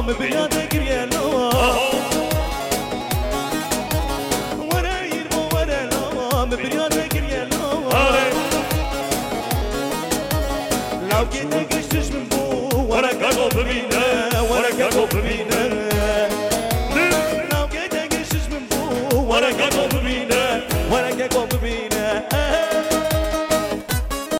بيا تجري لو ورا يرمو ورا لو بيا تجري لو لو كنت قشتش من بو ورا قلب بينا ورا قلب بينا